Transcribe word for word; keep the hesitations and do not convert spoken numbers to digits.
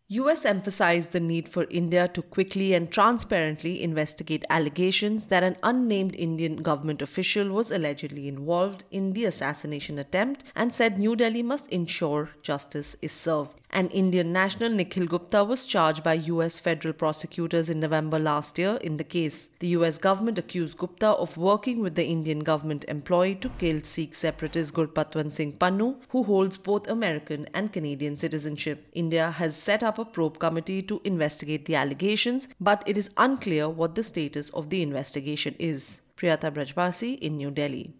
U S emphasized the need for India to quickly and transparently investigate allegations that an unnamed Indian government official was allegedly involved in the assassination attempt and said New Delhi must ensure justice is served. An Indian national, Nikhil Gupta, was charged by U S federal prosecutors in November last year in the case. The U S government accused Gupta of working with the Indian government employee to kill Sikh separatist Gurpatwant Singh Pannu, who holds both American and Canadian citizenship. India has set up a probe committee to investigate the allegations, but it is unclear what the status of the investigation is. Priyata Brajbasi in New Delhi.